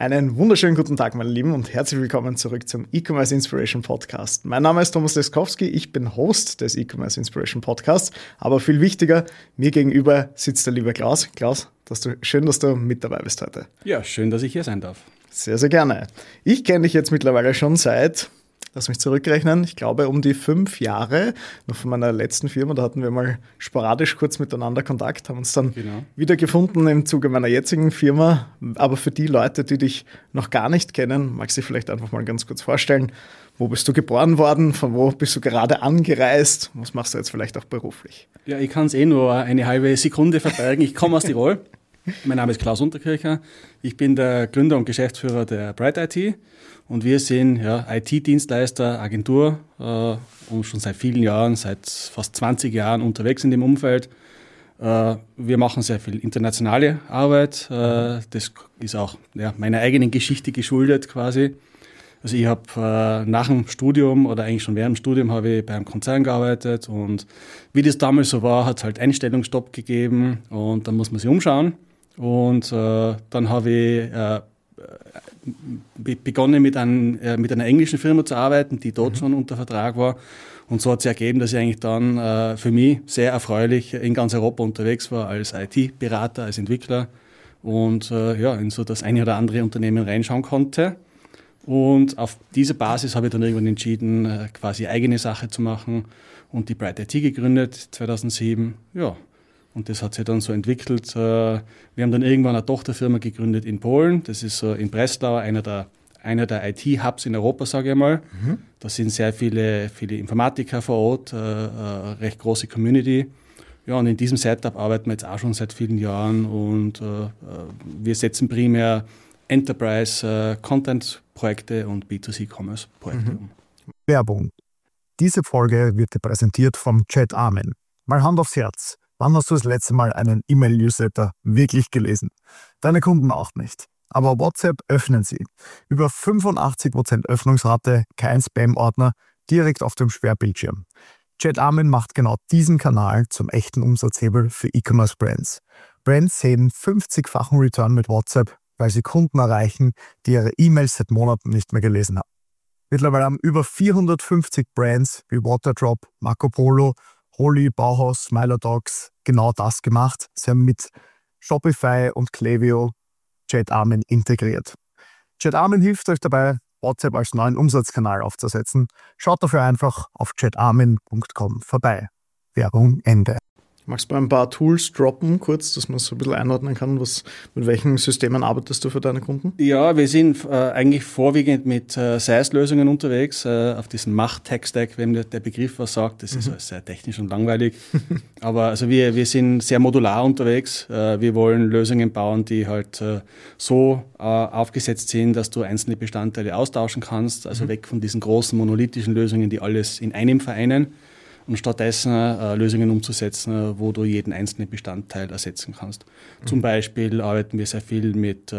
Einen wunderschönen guten Tag, meine Lieben, und herzlich willkommen zurück zum E-Commerce Inspiration Podcast. Mein Name ist Thomas Leskowski, ich bin Host des E-Commerce Inspiration Podcasts, aber viel wichtiger, mir gegenüber sitzt der liebe Klaus. Klaus, schön, dass du mit dabei bist heute. Ja, schön, dass ich hier sein darf. Sehr, sehr gerne. Ich kenne dich jetzt mittlerweile schon seit, lass mich zurückrechnen, ich glaube um die 5 Jahre, noch von meiner letzten Firma, da hatten wir mal sporadisch kurz miteinander Kontakt, haben uns dann wieder gefunden im Zuge meiner jetzigen Firma. Aber für die Leute, die dich noch gar nicht kennen, magst du dich vielleicht einfach mal ganz kurz vorstellen, wo bist du geboren worden, von wo bist du gerade angereist, was machst du jetzt vielleicht auch beruflich? Ja, ich kann es nur eine halbe Sekunde verbergen, ich komme aus Tirol. Mein Name ist Klaus Unterkircher, ich bin der Gründer und Geschäftsführer der Bright IT und wir sind IT-Dienstleister, Agentur und schon seit vielen Jahren, seit fast 20 Jahren unterwegs in dem Umfeld. Wir machen sehr viel internationale Arbeit, das ist auch meiner eigenen Geschichte geschuldet quasi. Also ich habe nach dem Studium oder eigentlich schon während dem Studium habe ich bei einem Konzern gearbeitet und wie das damals so war, hat es halt Einstellungsstopp gegeben und dann muss man sich umschauen. Und dann habe ich begonnen mit einer englischen Firma zu arbeiten, die dort schon unter Vertrag war. Und so hat sich ergeben, dass ich eigentlich dann für mich sehr erfreulich in ganz Europa unterwegs war als IT-Berater, als Entwickler und in so das eine oder andere Unternehmen reinschauen konnte. Und auf dieser Basis habe ich dann irgendwann entschieden, quasi eigene Sache zu machen und die Bright IT gegründet 2007. Ja. Und das hat sich dann so entwickelt. Wir haben dann irgendwann eine Tochterfirma gegründet in Polen. Das ist so in Breslau, einer der IT-Hubs in Europa, sage ich mal. Mhm. Da sind sehr viele Informatiker vor Ort, recht große Community. Ja, und in diesem Setup arbeiten wir jetzt auch schon seit vielen Jahren und wir setzen primär Enterprise-Content-Projekte und B2C-Commerce-Projekte um. Werbung. Diese Folge wird dir präsentiert vom Chat-Amen. Mal Hand aufs Herz. Wann hast du das letzte Mal einen E-Mail-Newsletter wirklich gelesen? Deine Kunden auch nicht. Aber WhatsApp öffnen sie. Über 85% Öffnungsrate, kein Spam-Ordner, direkt auf dem Sperrbildschirm. Chat-Amen macht genau diesen Kanal zum echten Umsatzhebel für E-Commerce-Brands. Brands sehen 50-fachen Return mit WhatsApp, weil sie Kunden erreichen, die ihre E-Mails seit Monaten nicht mehr gelesen haben. Mittlerweile haben über 450 Brands wie Waterdrop, Marco Polo, Holy, Bauhaus, Smiler Dogs genau das gemacht. Sie haben mit Shopify und Klaviyo Chat-Amen integriert. Chat-Amen hilft euch dabei, WhatsApp als neuen Umsatzkanal aufzusetzen. Schaut dafür einfach auf chatamen.com vorbei. Werbung Ende. Magst du ein paar Tools droppen, kurz, dass man es so ein bisschen einordnen kann, mit welchen Systemen arbeitest du für deine Kunden? Ja, wir sind eigentlich vorwiegend mit SaaS-Lösungen unterwegs, auf diesem Macht-Tech-Stack, wenn der Begriff was sagt. Das ist alles sehr technisch und langweilig. Aber also wir sind sehr modular unterwegs. Wir wollen Lösungen bauen, die halt so aufgesetzt sind, dass du einzelne Bestandteile austauschen kannst, also weg von diesen großen monolithischen Lösungen, die alles in einem vereinen. Und stattdessen Lösungen umzusetzen, wo du jeden einzelnen Bestandteil ersetzen kannst. Zum Beispiel arbeiten wir sehr viel mit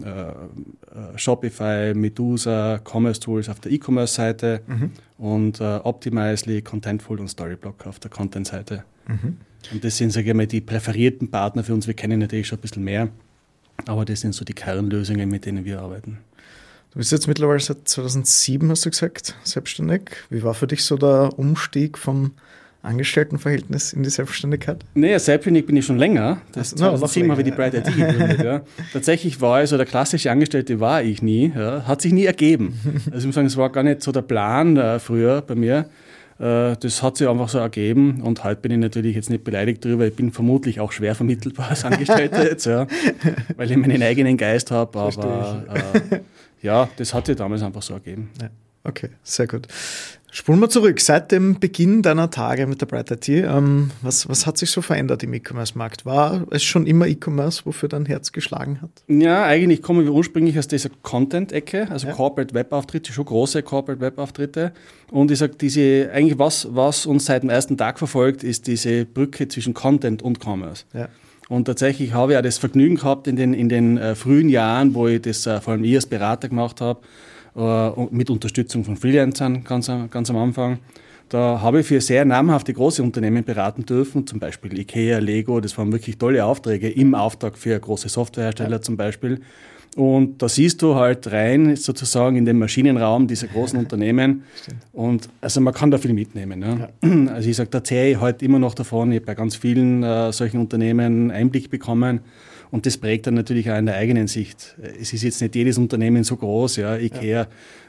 Shopify, Medusa, Commerce Tools auf der E-Commerce-Seite und Optimizely, Contentful und Storyblock auf der Content-Seite. Und das sind, sage ich mal, die präferierten Partner für uns. Wir kennen natürlich schon ein bisschen mehr, aber das sind so die Kernlösungen, mit denen wir arbeiten. Du bist jetzt mittlerweile seit 2007, hast du gesagt, selbstständig. Wie war für dich so der Umstieg vom Angestelltenverhältnis in die Selbstständigkeit? Nee, selbstständig bin ich schon länger. 2007 habe ich die Bright IT gegründet. Ja. Tatsächlich war der klassische Angestellte war ich nie. Ja. Hat sich nie ergeben. Also ich muss sagen, es war gar nicht so der Plan früher bei mir. Das hat sich einfach so ergeben und heute bin ich natürlich jetzt nicht beleidigt darüber. Ich bin vermutlich auch schwer vermittelbar als Angestellter jetzt, weil ich meinen eigenen Geist habe. Aber das hat sich damals einfach so ergeben. Ja. Okay, sehr gut. Spulen wir zurück. Seit dem Beginn deiner Tage mit der Bright IT, was hat sich so verändert im E-Commerce-Markt? War es schon immer E-Commerce, wofür dein Herz geschlagen hat? Ja, eigentlich kommen wir ursprünglich aus dieser Content-Ecke, also Corporate Web-Auftritte, schon große Corporate Web-Auftritte. Und ich sage, eigentlich was uns seit dem ersten Tag verfolgt, ist diese Brücke zwischen Content und Commerce. Ja. Und tatsächlich habe ich auch das Vergnügen gehabt in den frühen Jahren, wo ich das vor allem als Berater gemacht habe, mit Unterstützung von Freelancern ganz am Anfang. Da habe ich für sehr namhafte große Unternehmen beraten dürfen, zum Beispiel IKEA, Lego, das waren wirklich tolle Aufträge im Auftrag für große Softwarehersteller zum Beispiel. Und da siehst du halt rein sozusagen in den Maschinenraum dieser großen Unternehmen. Und also man kann da viel mitnehmen. Ne? Ja. Also ich sage, da zähle ich heute immer noch davon. Ich habe bei ganz vielen solchen Unternehmen Einblick bekommen. Und das prägt dann natürlich auch in der eigenen Sicht. Es ist jetzt nicht jedes Unternehmen so groß, ja, IKEA,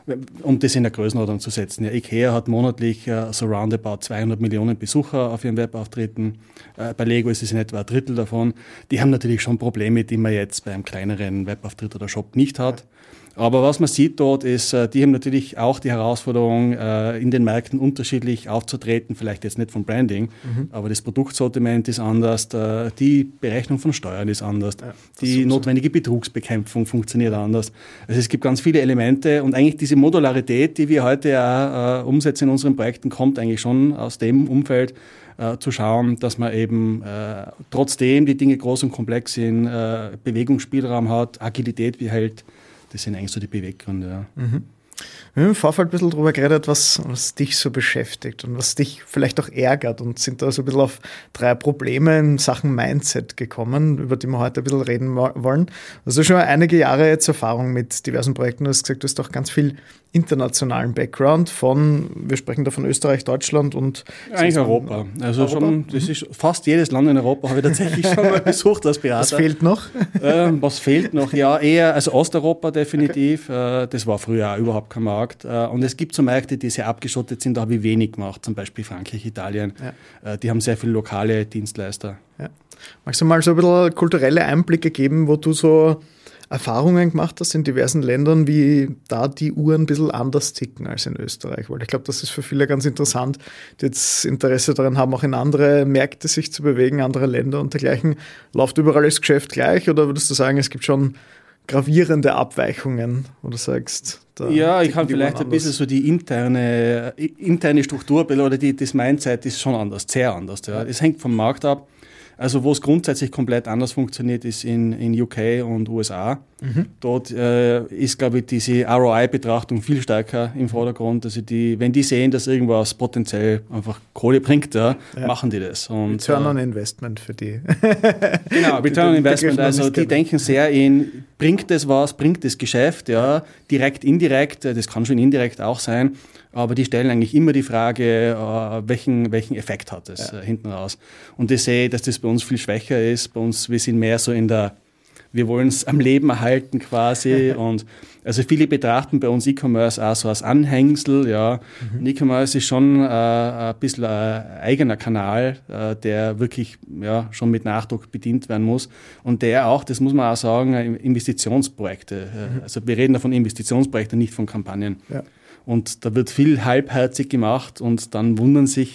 um das in der Größenordnung zu setzen. Ja, IKEA hat monatlich so roundabout 200 Millionen Besucher auf ihren Webauftritten. Bei Lego ist es in etwa ein Drittel davon. Die haben natürlich schon Probleme, die man jetzt bei einem kleineren Webauftritt oder Shop nicht hat. Ja. Aber was man sieht dort ist, die haben natürlich auch die Herausforderung, in den Märkten unterschiedlich aufzutreten, vielleicht jetzt nicht vom Branding, aber das Produktsortiment ist anders, die Berechnung von Steuern ist anders, die notwendige Betrugsbekämpfung funktioniert anders. Also es gibt ganz viele Elemente und eigentlich diese Modularität, die wir heute auch umsetzen in unseren Projekten, kommt eigentlich schon aus dem Umfeld, zu schauen, dass man eben trotzdem die Dinge groß und komplex sind, Bewegungsspielraum hat, Agilität behält. Das sind eigentlich so die Beweggründe. Ja. Wir haben im Vorfeld ein bisschen darüber geredet, was dich so beschäftigt und was dich vielleicht auch ärgert und sind da so ein bisschen auf 3 Probleme in Sachen Mindset gekommen, über die wir heute ein bisschen reden wollen. Also schon einige Jahre jetzt Erfahrung mit diversen Projekten. Du hast gesagt, du hast auch ganz viel internationalen Background wir sprechen da von Österreich, Deutschland und... Eigentlich Europa. Also Europa? Schon, das ist fast jedes Land in Europa habe ich tatsächlich schon mal besucht als Berater. Was fehlt noch? Was fehlt noch? Ja, eher, also Osteuropa definitiv. Okay. Das war früher auch überhaupt kein Markt. Und es gibt so Märkte, die sehr abgeschottet sind, da habe ich wenig gemacht. Zum Beispiel Frankreich, Italien. Ja. Die haben sehr viele lokale Dienstleister. Ja. Magst du mal so ein bisschen kulturelle Einblicke geben, wo du so Erfahrungen gemacht hast in diversen Ländern, wie da die Uhren ein bisschen anders ticken als in Österreich? Weil ich glaube, das ist für viele ganz interessant, die jetzt Interesse daran haben, auch in andere Märkte sich zu bewegen, andere Länder und dergleichen. Läuft überall das Geschäft gleich oder würdest du sagen, es gibt schon gravierende Abweichungen, wo du sagst... Ja, ich kann vielleicht ein bisschen so die interne Struktur oder das Mindset ist schon anders, sehr anders. Ja. Es hängt vom Markt ab. Also wo es grundsätzlich komplett anders funktioniert, ist in UK und USA. Dort ist, glaube ich, diese ROI-Betrachtung viel stärker im Vordergrund. Also wenn die sehen, dass irgendwas potenziell einfach Kohle bringt, machen die das. Und, Return on Investment für die. Genau, Return on Investment. Also die denken sehr bringt das was, bringt das Geschäft, direkt, indirekt, das kann schon indirekt auch sein. Aber die stellen eigentlich immer die Frage, welchen Effekt hat es hinten raus. Und ich sehe, dass das bei uns viel schwächer ist. Bei uns, wir sind mehr so wir wollen es am Leben erhalten quasi. Und also viele betrachten bei uns E-Commerce auch so als Anhängsel. Ja. Und E-Commerce ist schon ein bisschen ein eigener Kanal, der wirklich schon mit Nachdruck bedient werden muss. Und der auch, das muss man auch sagen, Investitionsprojekte. Also wir reden da von Investitionsprojekten, nicht von Kampagnen. Ja. Und da wird viel halbherzig gemacht und dann wundern sich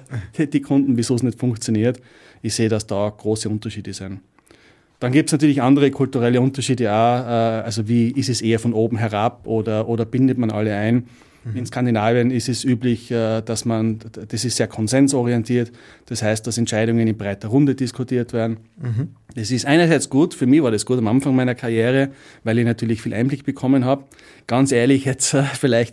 die Kunden, wieso es nicht funktioniert. Ich sehe, dass da große Unterschiede sind. Dann gibt es natürlich andere kulturelle Unterschiede auch. Also wie ist es eher von oben herab oder bindet man alle ein? In Skandinavien ist es üblich, das ist sehr konsensorientiert. Das heißt, dass Entscheidungen in breiter Runde diskutiert werden. Das ist einerseits gut. Für mich war das gut am Anfang meiner Karriere, weil ich natürlich viel Einblick bekommen habe. Ganz ehrlich, jetzt bin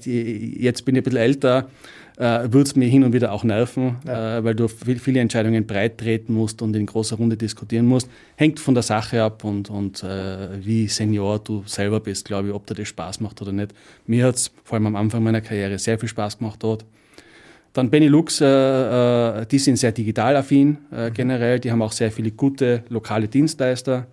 ich ein bisschen älter, würde es mir hin und wieder auch nerven, weil du viele Entscheidungen breit treten musst und in großer Runde diskutieren musst. Hängt von der Sache ab und wie Senior du selber bist, glaube ich, ob dir das Spaß macht oder nicht. Mir hat es vor allem am Anfang meiner Karriere sehr viel Spaß gemacht dort. Dann Benelux, die sind sehr digital affin generell, die haben auch sehr viele gute lokale Dienstleister.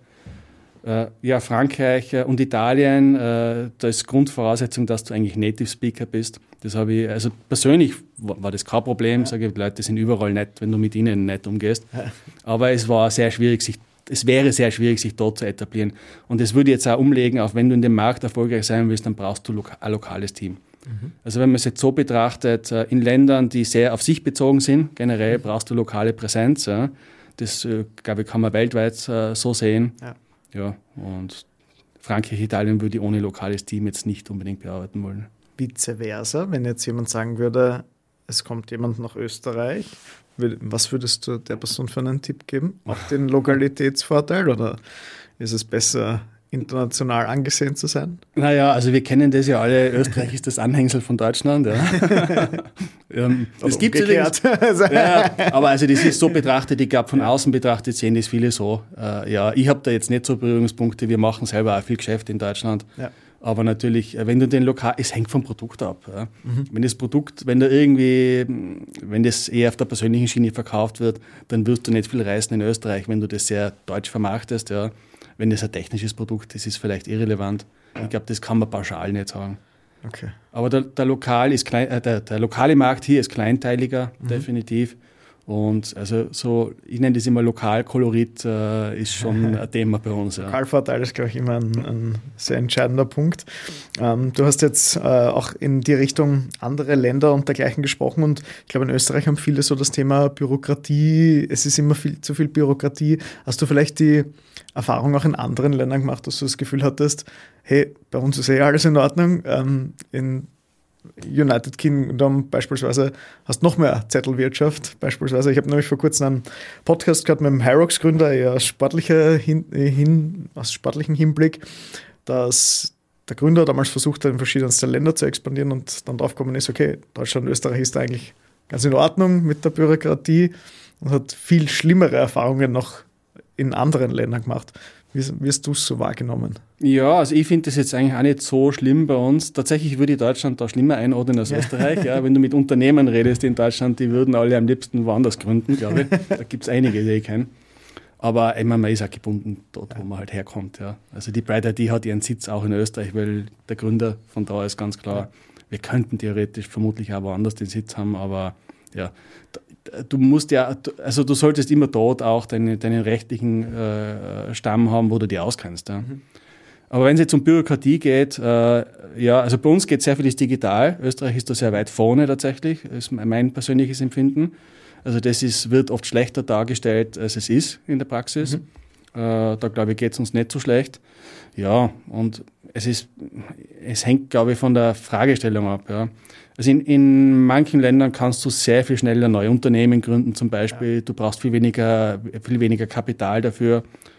Frankreich und Italien, da ist Grundvoraussetzung, dass du eigentlich Native Speaker bist. Das habe ich, also persönlich war das kein Problem, sage ich, die Leute sind überall nett, wenn du mit ihnen nett umgehst. Aber es wäre sehr schwierig, sich dort zu etablieren. Und das würde ich jetzt auch umlegen, auch wenn du in dem Markt erfolgreich sein willst, dann brauchst du ein lokales Team. Also wenn man es jetzt so betrachtet, in Ländern, die sehr auf sich bezogen sind, generell brauchst du lokale Präsenz. Ja. Das, glaube ich, kann man weltweit so sehen. Ja, und Frankreich, Italien würde ich ohne lokales Team jetzt nicht unbedingt bearbeiten wollen. Vice versa, wenn jetzt jemand sagen würde, es kommt jemand nach Österreich, was würdest du der Person für einen Tipp geben? Auch den Lokalitätsvorteil oder ist es besser international angesehen zu sein? Naja, also wir kennen das ja alle, Österreich ist das Anhängsel von Deutschland. Ja. Das gibt es ja, aber also das ist so betrachtet, ich glaube von außen betrachtet sehen das viele so. Ja, ich habe da jetzt nicht so Berührungspunkte, wir machen selber auch viel Geschäft in Deutschland. Ja. Aber natürlich, wenn du den Lokal, es hängt vom Produkt ab. Ja. Wenn das Produkt, wenn das eher auf der persönlichen Schiene verkauft wird, dann wirst du nicht viel reißen in Österreich, wenn du das sehr deutsch vermarktest. Ja. Wenn das ein technisches Produkt ist, ist vielleicht irrelevant. Ja. Ich glaube, das kann man pauschal nicht sagen. Okay. Aber der lokale Markt hier ist kleinteiliger, definitiv. Und also so, ich nenne das immer Lokalkolorit, ist schon ein Thema bei uns. Ja. Lokalvorteil ist, glaube ich, immer ein sehr entscheidender Punkt. Du hast jetzt auch in die Richtung andere Länder und dergleichen gesprochen und ich glaube, in Österreich haben viele so das Thema Bürokratie, es ist immer zu viel Bürokratie. Hast du vielleicht die Erfahrung auch in anderen Ländern gemacht, dass du das Gefühl hattest, hey, bei uns ist alles in Ordnung, in United Kingdom beispielsweise hast noch mehr Zettelwirtschaft beispielsweise. Ich habe nämlich vor kurzem einen Podcast gehabt mit dem Hyrox-Gründer eher aus sportlichem Hinblick, dass der Gründer damals versucht hat, in verschiedenste Länder zu expandieren und dann drauf gekommen ist, okay, Deutschland und Österreich ist eigentlich ganz in Ordnung mit der Bürokratie und hat viel schlimmere Erfahrungen noch in anderen Ländern gemacht. Wie hast du es so wahrgenommen? Ja, also ich finde das jetzt eigentlich auch nicht so schlimm bei uns. Tatsächlich würde ich Deutschland da schlimmer einordnen als Österreich. Ja, wenn du mit Unternehmen redest in Deutschland, die würden alle am liebsten woanders gründen, glaube ich. Da gibt es einige, die ich kenne. Aber ich meine, man ist auch gebunden dort, wo man halt herkommt. Ja. Also die Bright ID hat ihren Sitz auch in Österreich, weil der Gründer von da ist ganz klar, wir könnten theoretisch vermutlich auch woanders den Sitz haben, aber ja, du solltest immer dort auch deinen rechtlichen Stamm haben, wo du dich auskennst. Ja. Aber wenn es jetzt um Bürokratie geht, also bei uns geht sehr vieles digital. Österreich ist da sehr weit vorne tatsächlich, ist mein persönliches Empfinden. Also das wird oft schlechter dargestellt, als es ist in der Praxis. Da glaube ich, geht es uns nicht so schlecht. Ja, und es hängt, glaube ich, von der Fragestellung ab. Ja. Also in manchen Ländern kannst du sehr viel schneller neue Unternehmen gründen zum Beispiel. Ja. Du brauchst viel weniger Kapital dafür.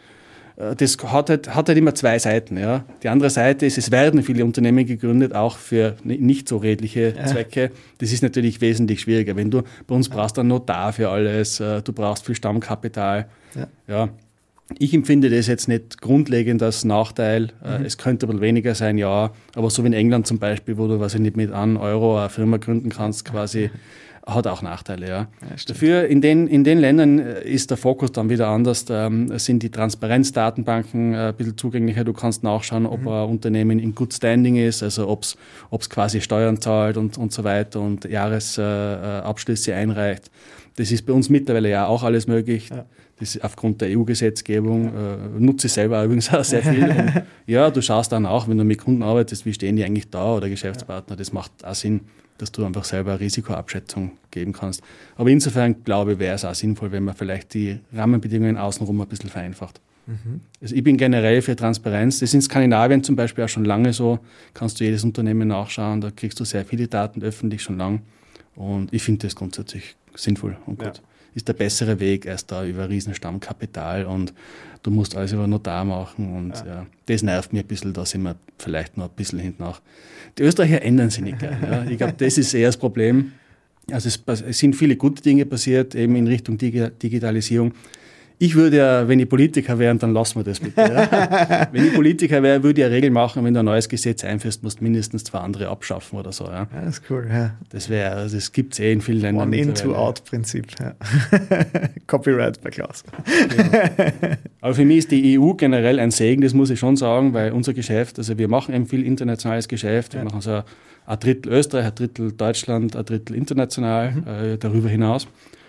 Das hat halt immer zwei Seiten. Ja. Die andere Seite ist, es werden viele Unternehmen gegründet, auch für nicht so redliche Zwecke. Das ist natürlich wesentlich schwieriger. Bei uns brauchst du einen Notar für alles, du brauchst viel Stammkapital. Ja. Ich empfinde das jetzt nicht grundlegend als Nachteil. Es könnte aber weniger sein, ja. Aber so wie in England zum Beispiel, wo du nicht mit €1 eine Firma gründen kannst, quasi, hat auch Nachteile, ja. Dafür in den Ländern ist der Fokus dann wieder anders. Sind die Transparenzdatenbanken ein bisschen zugänglicher. Du kannst nachschauen, ob ein Unternehmen in Good Standing ist, also ob es quasi Steuern zahlt und so weiter und Jahresabschlüsse einreicht. Das ist bei uns mittlerweile ja auch alles möglich. Ja. Das ist aufgrund der EU-Gesetzgebung, nutze ich selber übrigens auch sehr viel. Und ja, du schaust dann auch, wenn du mit Kunden arbeitest, wie stehen die eigentlich da oder Geschäftspartner. Das macht auch Sinn, dass du einfach selber eine Risikoabschätzung geben kannst. Aber insofern, glaube ich, wäre es auch sinnvoll, wenn man vielleicht die Rahmenbedingungen außenrum ein bisschen vereinfacht. Also ich bin generell für Transparenz. Das ist in Skandinavien zum Beispiel auch schon lange so. Kannst du jedes Unternehmen nachschauen, da kriegst du sehr viele Daten öffentlich schon lang. Und ich finde das grundsätzlich sinnvoll und gut. Ist der bessere Weg erst da über Riesenstammkapital und du musst alles über Notar machen und das nervt mir ein bisschen, da sind wir vielleicht noch ein bisschen hinten nach. Die Österreicher ändern sich nicht gern. Ja. Ich glaube, das ist eher das Problem. Also es sind viele gute Dinge passiert, eben in Richtung Digitalisierung. Ich würde ja, wenn ich Politiker wäre, dann lassen wir das bitte. Ja. Wenn ich Politiker wäre, würde ich eine Regel machen, wenn du ein neues Gesetz einführst, musst du mindestens 2 andere abschaffen oder so. Ja. Ja, das ist cool, ja. Das gibt es in vielen Ländern. One-in-two-out-Prinzip. Ja. Copyright bei Klaus. Genau. Aber für mich ist die EU generell ein Segen, das muss ich schon sagen, weil unser Geschäft, also wir machen eben viel internationales Geschäft, wir machen so ein Drittel Österreich, ein Drittel Deutschland, ein Drittel international, darüber hinaus.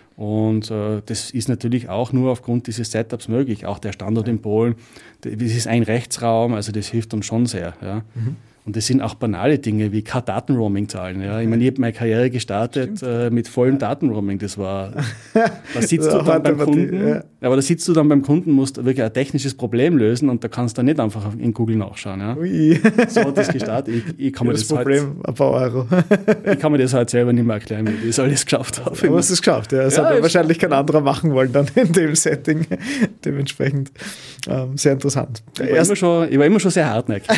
Und das ist natürlich auch nur aufgrund dieses Setups möglich. Auch der Standort in Polen, das ist ein Rechtsraum, also das hilft uns schon sehr. Ja. Und das sind auch banale Dinge wie kein Datenroaming zahlen. Ja. Ich meine, ich habe meine Karriere gestartet mit vollem Datenroaming. Das war, da sitzt du dann beim Kunden, aber da sitzt du dann beim Kunden, musst wirklich ein technisches Problem lösen und da kannst du nicht einfach in Google nachschauen. Ja. So hat das gestartet. Ich kann mir das Problem, ein paar Euro. Ich kann mir das halt selber nicht mehr erklären, wie ich das alles geschafft habe. Du hast es geschafft, ja. Das hat wahrscheinlich kein anderer machen wollen dann in dem Setting. Dementsprechend sehr interessant. Ich war immer schon sehr hartnäckig.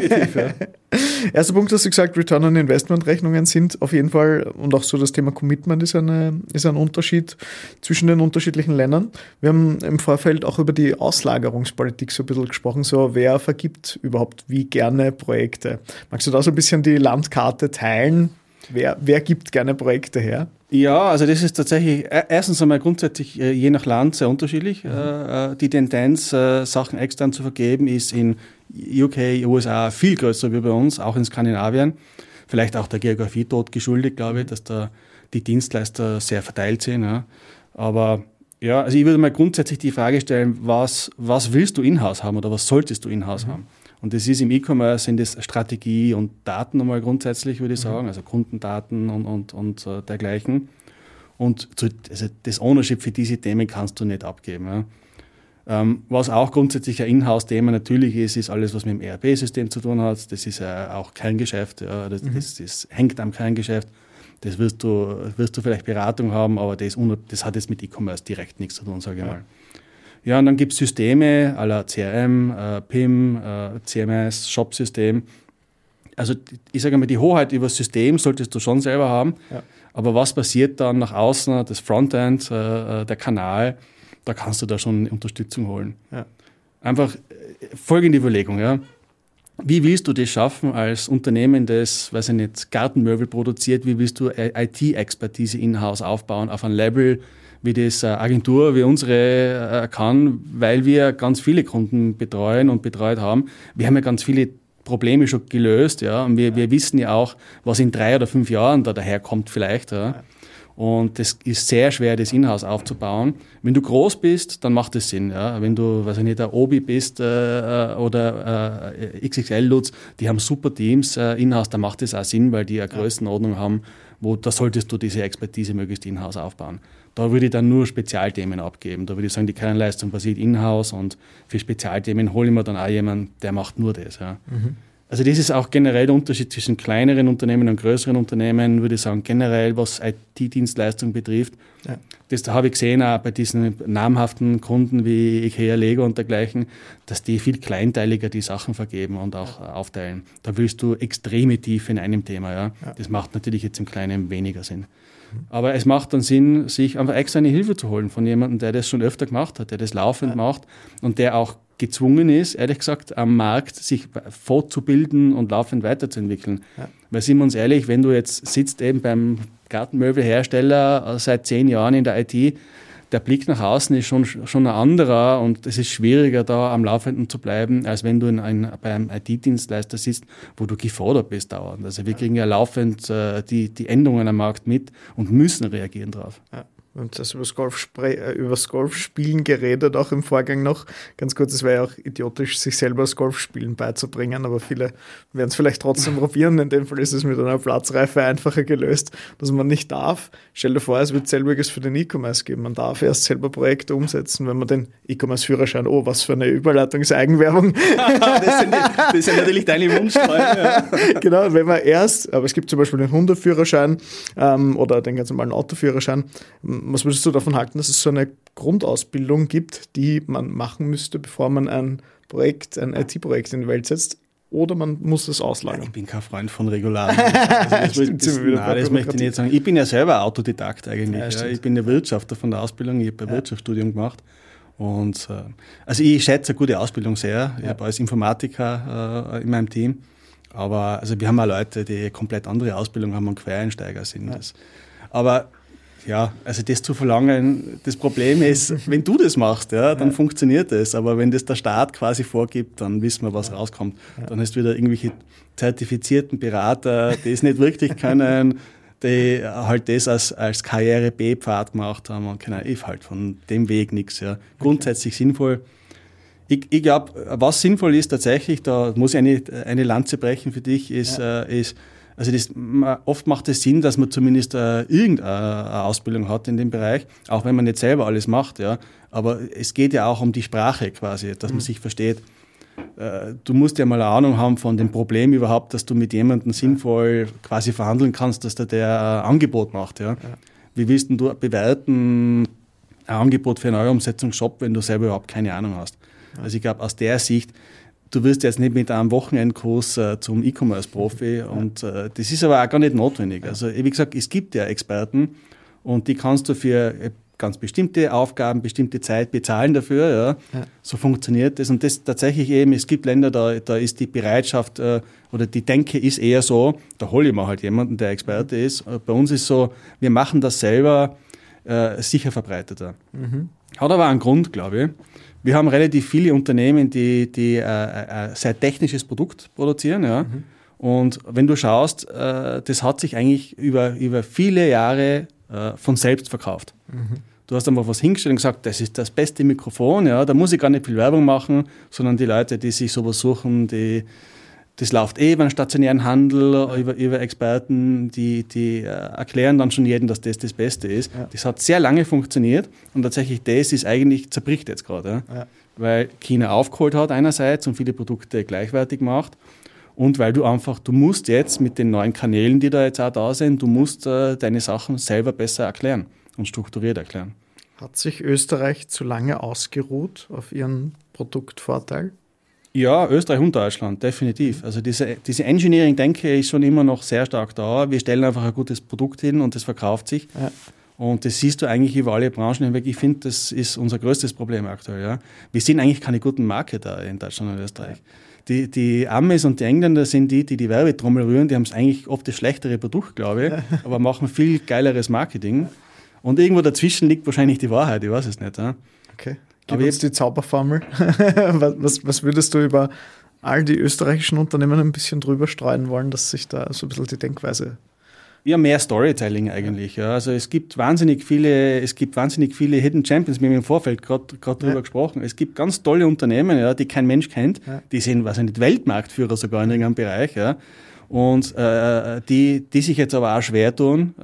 Erster Punkt, hast du gesagt, Return on Investment Rechnungen sind auf jeden Fall, und auch so das Thema Commitment ist ein Unterschied zwischen den unterschiedlichen Ländern. Wir haben im Vorfeld auch über die Auslagerungspolitik so ein bisschen gesprochen, so wer vergibt überhaupt wie gerne Projekte. Magst du da so ein bisschen die Landkarte teilen? Wer gibt gerne Projekte her? Ja, also das ist tatsächlich erstens einmal grundsätzlich je nach Land sehr unterschiedlich. Die Tendenz, Sachen extern zu vergeben, ist in UK, USA viel größer wie bei uns, auch in Skandinavien. Vielleicht auch der Geografie dort geschuldet, glaube ich, dass da die Dienstleister sehr verteilt sind. Ja. Aber ja, also ich würde mal grundsätzlich die Frage stellen, was willst du in-house haben oder was solltest du in-house haben? Und das ist im E-Commerce, sind das Strategie und Daten einmal grundsätzlich, würde ich sagen, also Kundendaten und dergleichen. Und also das Ownership für diese Themen kannst du nicht abgeben. Ja. Was auch grundsätzlich ein Inhouse-Thema natürlich ist alles, was mit dem ERP-System zu tun hat. Das ist auch Kerngeschäft. Ja. Das hängt am Kerngeschäft. Das wirst du vielleicht Beratung haben, aber das hat jetzt mit E-Commerce direkt nichts zu tun, sage ich mal. Ja, und dann gibt es Systeme à la CRM, PIM, CMS, Shop-System. Also ich sage mal, die Hoheit über das System solltest du schon selber haben. Ja. Aber was passiert dann nach außen, das Frontend, der Kanal, da kannst du da schon Unterstützung holen. Ja. Einfach folgende Überlegung, ja. Wie willst du das schaffen als Unternehmen, das, weiß ich nicht, Gartenmöbel produziert? Wie willst du IT-Expertise in-house aufbauen auf ein Level, wie das eine Agentur wie unsere kann, weil wir ganz viele Kunden betreuen und betreut haben. Wir haben ja ganz viele Probleme schon gelöst, ja, und wir wissen ja auch, was in 3 oder 5 Jahren da daherkommt vielleicht, ja. Und das ist sehr schwer, das Inhouse aufzubauen. Wenn du groß bist, dann macht das Sinn, ja. Wenn du, weiß ich nicht, der Obi bist oder XXL Lutz, die haben super Teams Inhouse, dann macht das auch Sinn, weil die eine Größenordnung haben, da solltest du diese Expertise möglichst Inhouse aufbauen. Da würde ich dann nur Spezialthemen abgeben. Da würde ich sagen, die Kernleistung passiert in-house und für Spezialthemen hole ich mir dann auch jemanden, der macht nur das. Ja. Also das ist auch generell der Unterschied zwischen kleineren Unternehmen und größeren Unternehmen, würde ich sagen, generell, was IT-Dienstleistung betrifft. Ja. Das habe ich gesehen auch bei diesen namhaften Kunden wie IKEA, Lego und dergleichen, dass die viel kleinteiliger die Sachen vergeben und auch aufteilen. Da willst du extreme Tiefe in einem Thema. Ja. Das macht natürlich jetzt im Kleinen weniger Sinn. Aber es macht dann Sinn, sich einfach externe Hilfe zu holen von jemandem, der das schon öfter gemacht hat, der das laufend macht und der auch gezwungen ist, ehrlich gesagt, am Markt sich fortzubilden und laufend weiterzuentwickeln. Ja. Weil sind wir uns ehrlich, wenn du jetzt sitzt eben beim Gartenmöbelhersteller seit 10 Jahren in der IT, der Blick nach außen ist schon ein anderer und es ist schwieriger, da am Laufenden zu bleiben, als wenn du beim IT-Dienstleister sitzt, wo du gefordert bist dauernd. Also wir kriegen ja laufend die Änderungen am Markt mit und müssen reagieren drauf. Ja. Und das übers Golfspielen geredet, auch im Vorgang noch. Ganz kurz, es wäre ja auch idiotisch, sich selber das Golfspielen beizubringen, aber viele werden es vielleicht trotzdem probieren. In dem Fall ist es mit einer Platzreife einfacher gelöst, dass man nicht darf. Stell dir vor, es wird selbiges für den E-Commerce geben. Man darf erst selber Projekte umsetzen, wenn man den E-Commerce-Führerschein, was für eine Überleitung, ist Eigenwerbung. das sind natürlich deine Wunschträume. Ja. Genau, wenn man aber es gibt zum Beispiel den Hundeführerschein oder den ganz normalen Autoführerschein. Was würdest du davon halten, dass es so eine Grundausbildung gibt, die man machen müsste, bevor man ein IT-Projekt in die Welt setzt? Oder man muss es auslagern? Ich bin kein Freund von Regularen. Also das möchte ich nicht sagen. Ich bin ja selber Autodidakt eigentlich. Ja, ich bin ja Wirtschafter von der Ausbildung. Ich habe ein Wirtschaftsstudium gemacht. Und also ich schätze eine gute Ausbildung sehr. Ich habe als Informatiker in meinem Team. Aber also wir haben auch Leute, die komplett andere Ausbildung haben und Quereinsteiger sind. Ja. Aber ja, also das zu verlangen, das Problem ist, wenn du das machst, ja, dann funktioniert das. Aber wenn das der Staat quasi vorgibt, dann wissen wir, was rauskommt. Dann hast du wieder irgendwelche zertifizierten Berater, die es nicht wirklich können, die halt das als Karriere-B-Pfad gemacht haben und ich halt von dem Weg nichts. Ja. Grundsätzlich sinnvoll. Ich glaube, was sinnvoll ist tatsächlich, da muss ich eine Lanze brechen für dich, oft macht es Sinn, dass man zumindest irgendeine Ausbildung hat in dem Bereich, auch wenn man nicht selber alles macht, ja. Aber es geht ja auch um die Sprache quasi, dass man sich versteht. Du musst ja mal eine Ahnung haben von dem Problem überhaupt, dass du mit jemandem sinnvoll quasi verhandeln kannst, dass der ein Angebot macht. Ja? Wie willst du bewerten ein Angebot für einen Neuumsetzungsshop, wenn du selber überhaupt keine Ahnung hast? Also ich glaube, aus der Sicht, du wirst jetzt nicht mit einem Wochenendkurs zum E-Commerce-Profi und das ist aber auch gar nicht notwendig. Also wie gesagt, es gibt ja Experten und die kannst du für ganz bestimmte Aufgaben, bestimmte Zeit bezahlen dafür. Ja. So funktioniert das. Und das tatsächlich eben, es gibt Länder, da ist die Bereitschaft oder die Denke ist eher so, da hole ich mir halt jemanden, der Experte ist. Bei uns ist so, wir machen das selber sicher verbreiteter. Hat aber einen Grund, glaube ich. Wir haben relativ viele Unternehmen, die ein sehr technisches Produkt produzieren. Ja. Und wenn du schaust, das hat sich eigentlich über viele Jahre von selbst verkauft. Du hast einfach was hingestellt und gesagt, das ist das beste Mikrofon, ja, da muss ich gar nicht viel Werbung machen, sondern die Leute, die sich sowas suchen, das läuft über einen stationären Handel, über Experten, die erklären dann schon jedem, dass das Beste ist. Ja. Das hat sehr lange funktioniert und tatsächlich das ist eigentlich, zerbricht jetzt gerade, weil China aufgeholt hat einerseits und viele Produkte gleichwertig macht und weil du musst jetzt mit den neuen Kanälen, die da jetzt auch da sind, du musst deine Sachen selber besser erklären und strukturiert erklären. Hat sich Österreich zu lange ausgeruht auf ihren Produktvorteil? Ja, Österreich und Deutschland, definitiv. Also diese Engineering-Denke ist schon immer noch sehr stark da. Wir stellen einfach ein gutes Produkt hin und das verkauft sich. Ja. Und das siehst du eigentlich über alle Branchen hinweg. Ich finde, das ist unser größtes Problem aktuell. Ja. Wir sind eigentlich keine guten Marketer in Deutschland und Österreich. Die Amis und die Engländer sind die Werbetrommel rühren, die haben es eigentlich oft das schlechtere Produkt, glaube ich, aber machen viel geileres Marketing. Und irgendwo dazwischen liegt wahrscheinlich die Wahrheit, ich weiß es nicht. Ja. Okay. Gib uns die Zauberformel. was würdest du über all die österreichischen Unternehmen ein bisschen drüber streuen wollen, dass sich da so ein bisschen die Denkweise... Ja, mehr Storytelling eigentlich. Ja. Also es gibt wahnsinnig viele Hidden Champions. Wir haben im Vorfeld gerade drüber gesprochen. Es gibt ganz tolle Unternehmen, ja, die kein Mensch kennt. Ja. Die sind, weiß ich nicht, Weltmarktführer sogar in irgendeinem Bereich. Ja. Und die sich jetzt aber auch schwer tun,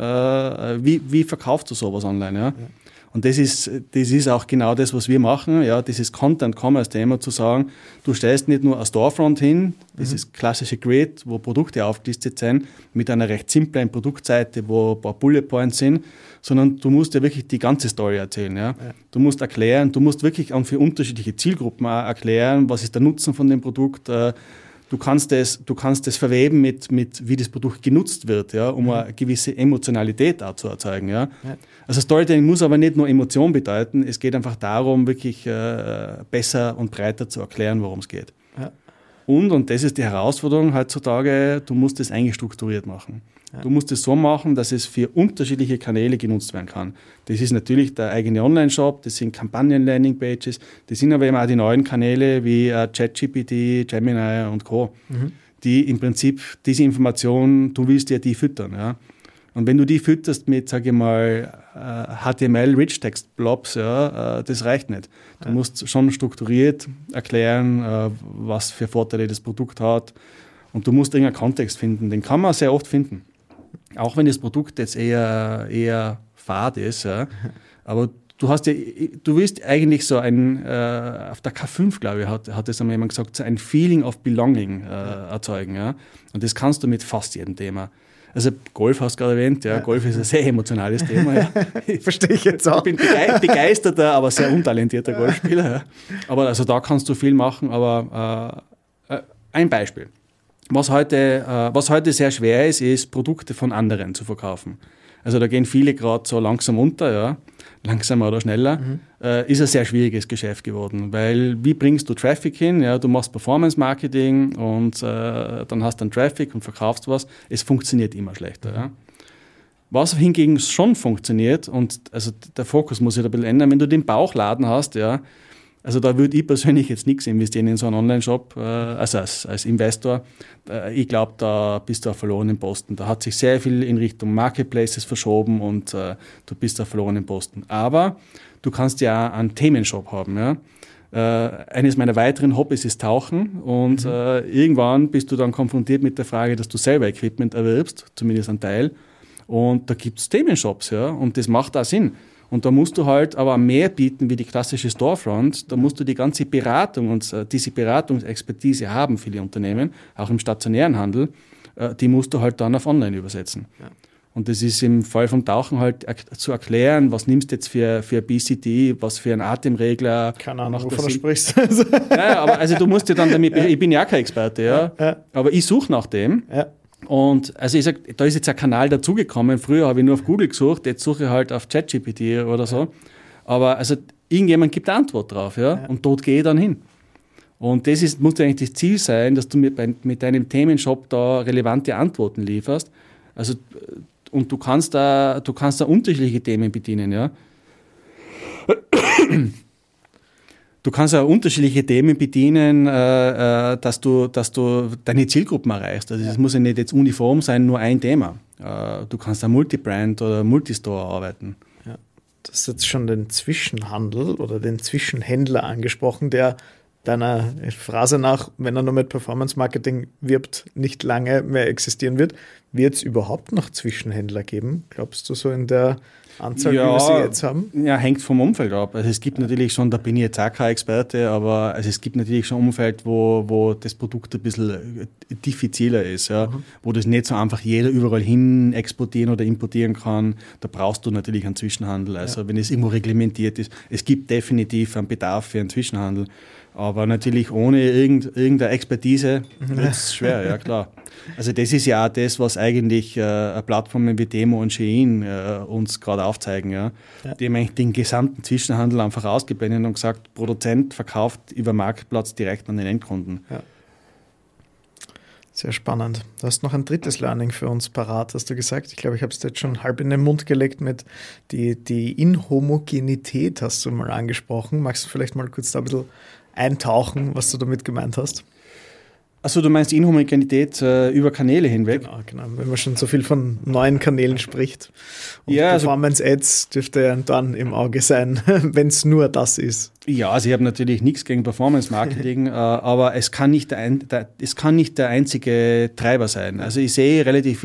wie verkaufst du sowas online? Ja? Und das ist auch genau das, was wir machen, ja, dieses Content-Commerce-Thema zu sagen, du stellst nicht nur ein Storefront hin, dieses klassische Grid, wo Produkte aufgelistet sind, mit einer recht simplen Produktseite, wo ein paar Bullet Points sind, sondern du musst ja wirklich die ganze Story erzählen. Ja? Du musst erklären, du musst wirklich auch für unterschiedliche Zielgruppen auch erklären, was ist der Nutzen von dem Produkt. Du kannst das verweben mit wie das Produkt genutzt wird, ja, um eine gewisse Emotionalität auch zu erzeugen. Ja. Also Storytelling muss aber nicht nur Emotion bedeuten, es geht einfach darum, wirklich besser und breiter zu erklären, worum es geht. Ja. Und das ist die Herausforderung heutzutage, du musst es eigentlich strukturiert machen. Ja. Du musst es so machen, dass es für unterschiedliche Kanäle genutzt werden kann. Das ist natürlich der eigene Online-Shop, das sind Kampagnen-Landing-Pages, das sind aber eben auch die neuen Kanäle wie ChatGPT, Gemini und Co., die im Prinzip diese Information, du willst ja die füttern. Ja? Und wenn du die fütterst mit, sage ich mal, HTML-Rich-Text-Blobs, ja, das reicht nicht. Du musst schon strukturiert erklären, was für Vorteile das Produkt hat. Und du musst irgendeinen Kontext finden. Den kann man sehr oft finden. Auch wenn das Produkt jetzt eher fad ist. Ja. Aber du willst eigentlich so auf der K5, glaube ich, hat es einmal jemand gesagt, so ein Feeling of Belonging erzeugen. Ja. Und das kannst du mit fast jedem Thema. Also Golf hast du gerade erwähnt, ja. Golf ist ein sehr emotionales Thema. Ja. Verstehe ich jetzt auch. Ich bin begeisterter, aber sehr untalentierter Golfspieler. Ja. Aber also da kannst du viel machen, aber ein Beispiel. Was heute sehr schwer ist Produkte von anderen zu verkaufen. Also da gehen viele gerade so langsam unter, ja, langsamer oder schneller. Ist ein sehr schwieriges Geschäft geworden, weil wie bringst du Traffic hin? Ja, du machst Performance-Marketing und dann hast du dann Traffic und verkaufst was. Es funktioniert immer schlechter. Ja. Was hingegen schon funktioniert, und also der Fokus muss sich ein bisschen ändern, wenn du den Bauchladen hast, ja, also da würde ich persönlich jetzt nichts investieren in so einen Online-Shop, also als Investor. Ich glaube, da bist du auf verlorenen Posten. Da hat sich sehr viel in Richtung Marketplaces verschoben und du bist auf verlorenen Posten. Aber du kannst ja einen Themenshop haben. Ja? Eines meiner weiteren Hobbys ist Tauchen und irgendwann bist du dann konfrontiert mit der Frage, dass du selber Equipment erwirbst, zumindest ein Teil. Und da gibt es Themenshops, ja, und das macht auch Sinn. Und da musst du halt aber mehr bieten wie die klassische Storefront. Da musst du die ganze Beratung und diese Beratungsexpertise haben, viele Unternehmen, auch im stationären Handel, die musst du halt dann auf Online übersetzen. Ja. Und das ist im Fall vom Tauchen halt zu erklären, was nimmst du jetzt für BCD, was für einen Atemregler. Keine Ahnung, wovon du sprichst. Ja, aber also du musst dir dann damit, ich bin ja kein Experte, ja. Aber ich suche nach dem. Ja. Und also ich sage, da ist jetzt ein Kanal dazugekommen. Früher habe ich nur auf Google gesucht, jetzt suche ich halt auf ChatGPT oder so. Aber also irgendjemand gibt eine Antwort drauf, ja. Und dort gehe ich dann hin. Und das muss eigentlich das Ziel sein, dass du mit deinem Themenshop da relevante Antworten lieferst. Also, und du kannst da unterschiedliche Themen bedienen, ja. Du kannst auch unterschiedliche Themen bedienen, dass du deine Zielgruppen erreichst. Also es muss ja nicht jetzt uniform sein, nur ein Thema. Du kannst auch Multibrand oder Multistore arbeiten. Ja. Du hast jetzt schon den Zwischenhandel oder den Zwischenhändler angesprochen, der deiner Phrase nach, wenn er nur mit Performance-Marketing wirbt, nicht lange mehr existieren wird. Wird es überhaupt noch Zwischenhändler geben? Glaubst du so in der Anzahl, wie wir sie jetzt haben? Ja, hängt vom Umfeld ab. Also es gibt natürlich schon, da bin ich jetzt auch kein Experte, aber also es gibt natürlich schon Umfeld, wo das Produkt ein bisschen diffiziler ist, ja, wo das nicht so einfach jeder überall hin exportieren oder importieren kann. Da brauchst du natürlich einen Zwischenhandel. Also wenn es irgendwo reglementiert ist, es gibt definitiv einen Bedarf für einen Zwischenhandel. Aber natürlich ohne irgendeine Expertise wird es schwer, ja klar. Also das ist ja auch das, was eigentlich Plattformen wie Temu und Shein uns gerade aufzeigen. Ja. Die haben eigentlich den gesamten Zwischenhandel einfach ausgeblendet und gesagt, Produzent verkauft über Marktplatz direkt an den Endkunden. Ja. Sehr spannend. Du hast noch ein drittes Learning für uns parat, hast du gesagt. Ich glaube, ich habe es jetzt schon halb in den Mund gelegt mit die Inhomogenität hast du mal angesprochen. Magst du vielleicht mal kurz da ein bisschen eintauchen, was du damit gemeint hast? Achso, du meinst Inhomogenität über Kanäle hinweg? Genau. Wenn man schon so viel von neuen Kanälen spricht. Und ja, Performance-Ads dürfte ja dann im Auge sein, wenn es nur das ist. Ja, also ich habe natürlich nichts gegen Performance-Marketing, aber es kann nicht der einzige Treiber sein. Also ich sehe relativ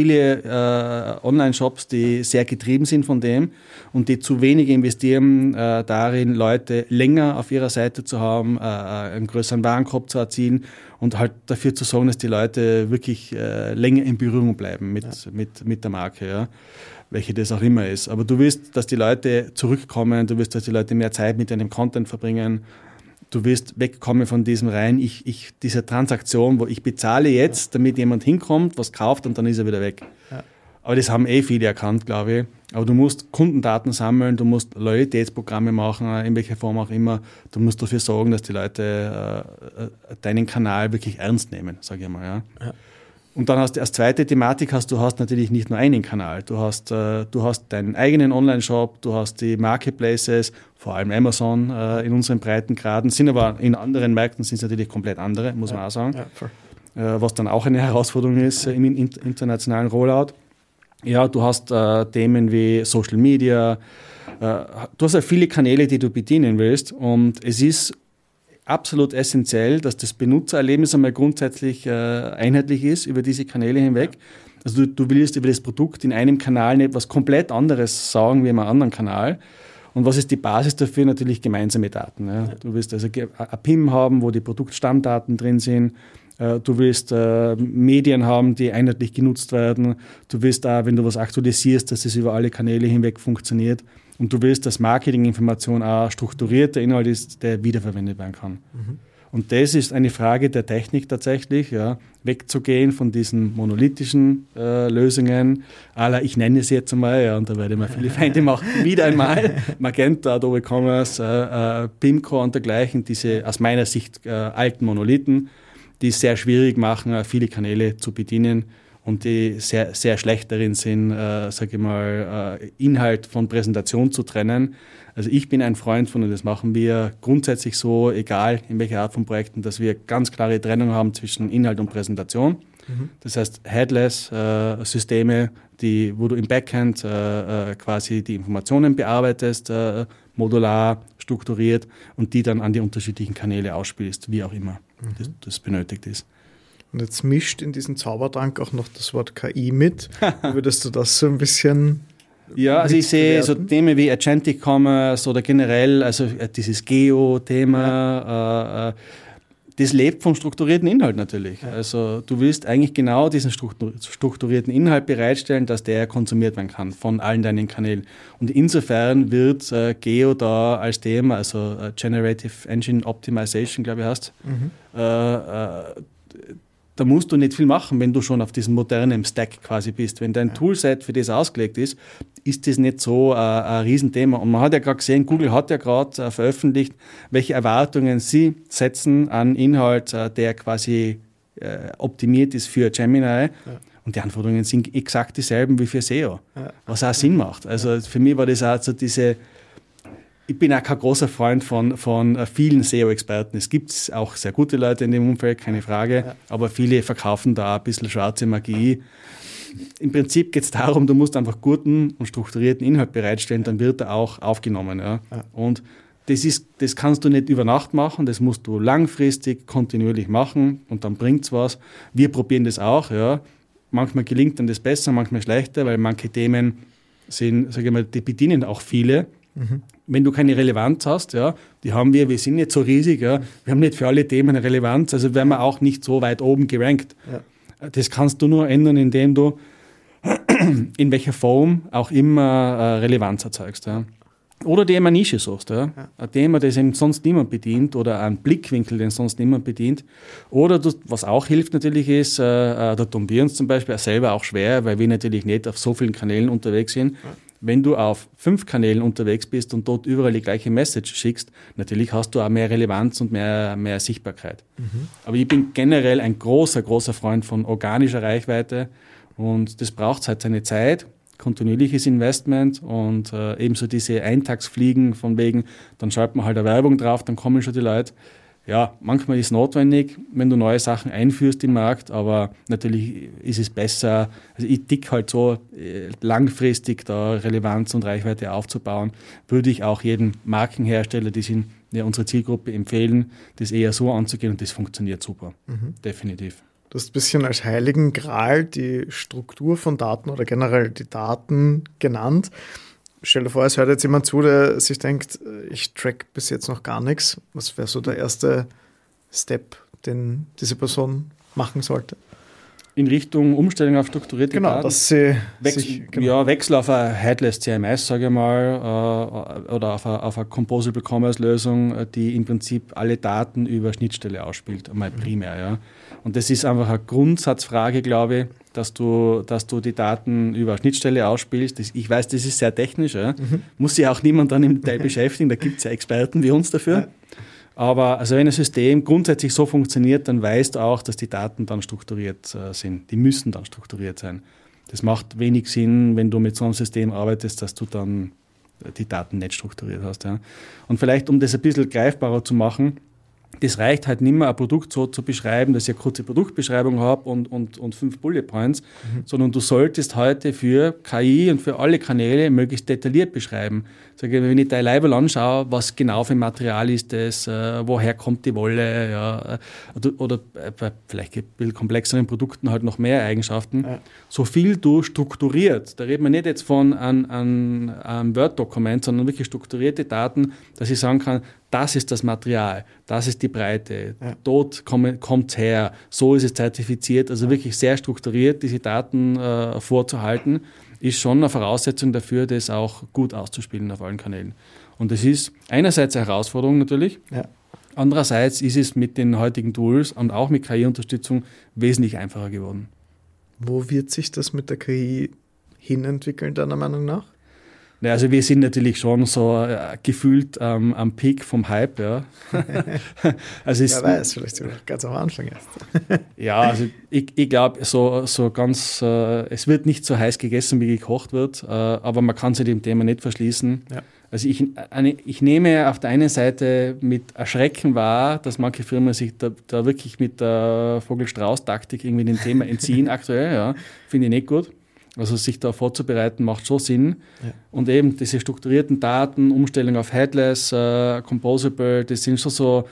viele Online-Shops, die sehr getrieben sind von dem und die zu wenig investieren darin, Leute länger auf ihrer Seite zu haben, einen größeren Warenkorb zu erzielen und halt dafür zu sorgen, dass die Leute wirklich länger in Berührung bleiben mit der Marke, ja, welche das auch immer ist. Aber du willst, dass die Leute zurückkommen, du willst, dass die Leute mehr Zeit mit deinem Content verbringen, du willst wegkommen von diesem dieser Transaktion, wo ich bezahle jetzt, damit jemand hinkommt, was kauft und dann ist er wieder weg. Ja. Aber das haben viele erkannt, glaube ich. Aber du musst Kundendaten sammeln, du musst Loyalitätsprogramme machen, in welcher Form auch immer. Du musst dafür sorgen, dass die Leute deinen Kanal wirklich ernst nehmen, sage ich mal. Ja. Ja. Und dann hast du als zweite Thematik, du hast natürlich nicht nur einen Kanal. Du hast deinen eigenen Online-Shop, du hast die Marketplaces, vor allem Amazon in unseren Breitengraden, sind aber in anderen Märkten sind es natürlich komplett andere, muss man auch sagen. Ja, was dann auch eine Herausforderung ist im internationalen Rollout. Ja, du hast Themen wie Social Media, du hast ja viele Kanäle, die du bedienen willst und es ist absolut essentiell, dass das Benutzererlebnis einmal grundsätzlich einheitlich ist über diese Kanäle hinweg. Also du willst über das Produkt in einem Kanal nicht was komplett anderes sagen wie in einem anderen Kanal. Und was ist die Basis dafür? Natürlich gemeinsame Daten. Ja. Du willst also ein PIM haben, wo die Produktstammdaten drin sind. Du willst Medien haben, die einheitlich genutzt werden. Du willst auch, wenn du was aktualisierst, dass es über alle Kanäle hinweg funktioniert. Und du willst, dass Marketinginformation auch strukturierter Inhalt ist, der wiederverwendet werden kann. Mhm. Und das ist eine Frage der Technik tatsächlich, ja, wegzugehen von diesen monolithischen Lösungen. Ich nenne es jetzt einmal, ja, und da werde ich mir viele Feinde machen, wieder einmal. Magento, Adobe Commerce, PIMCO und dergleichen, diese aus meiner Sicht alten Monolithen, die es sehr schwierig machen, viele Kanäle zu bedienen und die sehr, sehr schlecht darin sind, Inhalt von Präsentation zu trennen. Also ich bin ein Freund von, und das machen wir grundsätzlich so, egal in welcher Art von Projekten, dass wir ganz klare Trennung haben zwischen Inhalt und Präsentation. Das heißt, Headless-Systeme, wo du im Backend quasi die Informationen bearbeitest, modular, strukturiert und die dann an die unterschiedlichen Kanäle ausspielst, wie auch immer das benötigt ist. Und jetzt mischt in diesen Zaubertrank auch noch das Wort KI mit. Würdest du das so ein bisschen... Ja, also ich sehe so Themen wie Agentic Commerce oder generell, also dieses Geo-Thema, das lebt vom strukturierten Inhalt natürlich. Ja. Also du willst eigentlich genau diesen strukturierten Inhalt bereitstellen, dass der konsumiert werden kann von allen deinen Kanälen. Und insofern wird Geo da als Thema, also Generative Engine Optimization, glaube ich heißt, da musst du nicht viel machen, wenn du schon auf diesem modernen Stack quasi bist. Wenn dein Toolset für das ausgelegt ist, ist das nicht so ein Riesenthema. Und man hat ja gerade gesehen, Google hat ja gerade veröffentlicht, welche Erwartungen sie setzen an Inhalt, der quasi optimiert ist für Gemini. Ja. Und die Anforderungen sind exakt dieselben wie für SEO, was auch Sinn macht. Also für mich war das auch so diese... Ich bin auch kein großer Freund von vielen SEO-Experten. Es gibt auch sehr gute Leute in dem Umfeld, keine Frage, aber viele verkaufen da ein bisschen schwarze Magie. Im Prinzip geht es darum, du musst einfach guten und strukturierten Inhalt bereitstellen, dann wird er auch aufgenommen. Ja. Und das kannst du nicht über Nacht machen, das musst du langfristig, kontinuierlich machen und dann bringt es was. Wir probieren das auch. Ja. Manchmal gelingt dann das besser, manchmal schlechter, weil manche Themen sind, sage ich mal, die bedienen auch viele. Wenn du keine Relevanz hast, ja, die haben wir sind nicht so riesig, ja, wir haben nicht für alle Themen eine Relevanz, also werden wir auch nicht so weit oben gerankt. Ja. Das kannst du nur ändern, indem du in welcher Form auch immer Relevanz erzeugst. Ja. Oder dir eine Nische suchst, ja. Ein Thema, das eben sonst niemand bedient oder einen Blickwinkel, den sonst niemand bedient. Oder was auch hilft natürlich ist, da tun wir uns zum Beispiel selber auch schwer, weil wir natürlich nicht auf so vielen Kanälen unterwegs sind. Ja. Wenn du auf 5 Kanälen unterwegs bist und dort überall die gleiche Message schickst, natürlich hast du auch mehr Relevanz und mehr Sichtbarkeit. Aber ich bin generell ein großer Freund von organischer Reichweite und das braucht halt seine Zeit, kontinuierliches Investment und ebenso diese Eintagsfliegen von wegen, dann schaltet man halt eine Werbung drauf, dann kommen schon die Leute. Ja, manchmal ist es notwendig, wenn du neue Sachen einführst im Markt, aber natürlich ist es besser, also ich tick halt so langfristig da Relevanz und Reichweite aufzubauen, würde ich auch jedem Markenhersteller, die sind ja unsere Zielgruppe, empfehlen, das eher so anzugehen und das funktioniert super, definitiv. Du hast ein bisschen als heiligen Gral die Struktur von Daten oder generell die Daten genannt. Stell dir vor, es hört jetzt jemand zu, der sich denkt, ich track bis jetzt noch gar nichts. Was wäre so der erste Step, den diese Person machen sollte? In Richtung Umstellung auf strukturierte Daten? Dass sie Wechsel auf ein Headless CMS, sage ich mal, oder auf eine Composable Commerce Lösung, die im Prinzip alle Daten über Schnittstelle ausspielt, einmal primär. Ja. Und das ist einfach eine Grundsatzfrage, glaube ich, dass du die Daten über Schnittstelle ausspielst. Ich weiß, das ist sehr technisch, ja. Muss sich auch niemand dann im Detail beschäftigen, da gibt es ja Experten wie uns dafür. Ja. Aber also wenn ein System grundsätzlich so funktioniert, dann weißt du auch, dass die Daten dann strukturiert sind. Die müssen dann strukturiert sein. Das macht wenig Sinn, wenn du mit so einem System arbeitest, dass du dann die Daten nicht strukturiert hast. Ja. Und vielleicht, um das ein bisschen greifbarer zu machen, das reicht halt nicht mehr, ein Produkt so zu beschreiben, dass ich eine kurze Produktbeschreibung habe und 5 Bullet Points, sondern du solltest heute für KI und für alle Kanäle möglichst detailliert beschreiben. Sage, wenn ich dein Label anschaue, was genau für Material ist das, woher kommt die Wolle, ja, oder bei vielleicht ein bisschen komplexeren Produkten halt noch mehr Eigenschaften. Ja. So viel du strukturiert, da reden wir nicht jetzt von einem Word-Dokument, sondern wirklich strukturierte Daten, dass ich sagen kann, das ist das Material, das ist die Breite, dort kommt es her, so ist es zertifiziert, also wirklich sehr strukturiert, diese Daten vorzuhalten, ist schon eine Voraussetzung dafür, das auch gut auszuspielen auf allen Kanälen. Und das ist einerseits eine Herausforderung natürlich, andererseits ist es mit den heutigen Tools und auch mit KI-Unterstützung wesentlich einfacher geworden. Wo wird sich das mit der KI hinentwickeln, deiner Meinung nach? Ja, also wir sind natürlich schon so gefühlt am Peak vom Hype. Ja. Also wer weiß, vielleicht sogar ganz am Anfang erst. Ja, also ich glaube, so ganz, es wird nicht so heiß gegessen, wie gekocht wird, aber man kann sich dem Thema nicht verschließen. Ja. Also ich nehme auf der einen Seite mit Erschrecken wahr, dass manche Firmen sich da wirklich mit der Vogel-Strauß-Taktik irgendwie dem Thema entziehen aktuell. Ja. Finde ich nicht gut. Also sich da vorzubereiten, macht schon Sinn. Ja. Und eben diese strukturierten Daten, Umstellung auf Headless, Composable, das sind so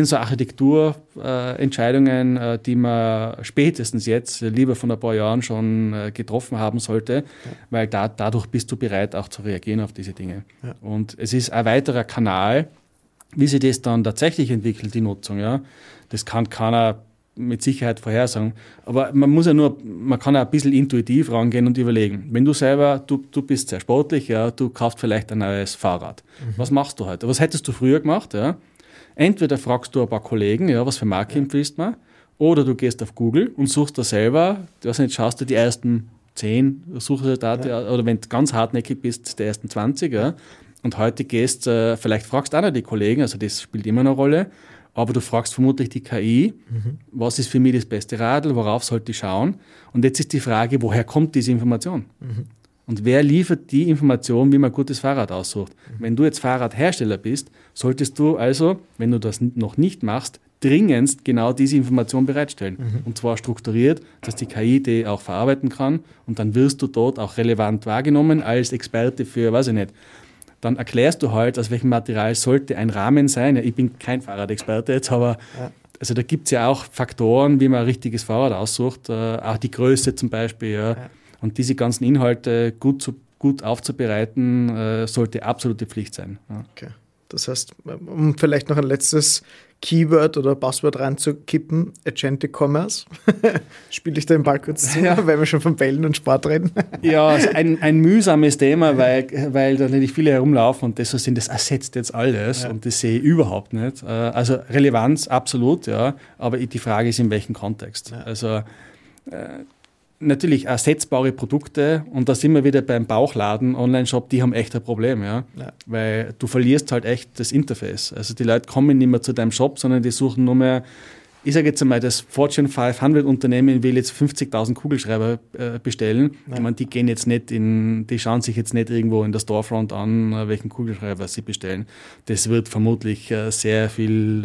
Architekturentscheidungen, die man spätestens jetzt lieber von ein paar Jahren schon getroffen haben sollte, weil dadurch bist du bereit, auch zu reagieren auf diese Dinge. Ja. Und es ist ein weiterer Kanal, wie sich das dann tatsächlich entwickelt, die Nutzung. Ja. Das kann keiner mit Sicherheit vorhersagen. Aber man kann auch ein bisschen intuitiv rangehen und überlegen. Wenn du selber, du bist sehr sportlich, ja, du kaufst vielleicht ein neues Fahrrad. Was machst du heute? Was hättest du früher gemacht? Ja? Entweder fragst du ein paar Kollegen, ja, was für Marke empfiehlst du mir, oder du gehst auf Google und suchst da selber, schaust du die ersten 10 Suchresultate, oder wenn du ganz hartnäckig bist, die ersten 20. Ja? Und heute vielleicht fragst du auch noch die Kollegen, also das spielt immer eine Rolle, aber du fragst vermutlich die KI, was ist für mich das beste Radl, worauf sollte ich schauen? Und jetzt ist die Frage, woher kommt diese Information? Und wer liefert die Information, wie man ein gutes Fahrrad aussucht? Wenn du jetzt Fahrradhersteller bist, solltest du also, wenn du das noch nicht machst, dringendst genau diese Information bereitstellen. Und zwar strukturiert, dass die KI die auch verarbeiten kann und dann wirst du dort auch relevant wahrgenommen als Experte für, weiß ich nicht, dann erklärst du halt, aus welchem Material sollte ein Rahmen sein. Ja, ich bin kein Fahrradexperte jetzt, aber also da gibt es ja auch Faktoren, wie man ein richtiges Fahrrad aussucht, auch die Größe zum Beispiel. Ja. Und diese ganzen Inhalte gut aufzubereiten, sollte absolute Pflicht sein. Ja. Okay. Das heißt, um vielleicht noch ein letztes Keyword oder Passwort reinzukippen, Agentic Commerce. Spiele ich da den Ball kurz zu, weil wir schon von Bällen und Sport reden? Ja, also ein mühsames Thema, weil da natürlich viele herumlaufen und das ersetzt jetzt alles und das sehe ich überhaupt nicht. Also Relevanz absolut, ja, aber die Frage ist, in welchem Kontext. Ja. Also natürlich ersetzbare Produkte und da sind wir wieder beim Bauchladen, Online-Shop, die haben echt ein Problem, ja? Weil du verlierst halt echt das Interface. Also die Leute kommen nicht mehr zu deinem Shop, sondern die suchen nur mehr, ich sage jetzt einmal, das Fortune 500 Unternehmen will jetzt 50.000 Kugelschreiber bestellen. Ja. Ich meine, die gehen jetzt nicht die schauen sich jetzt nicht irgendwo in der Storefront an, welchen Kugelschreiber sie bestellen. Das wird vermutlich sehr viel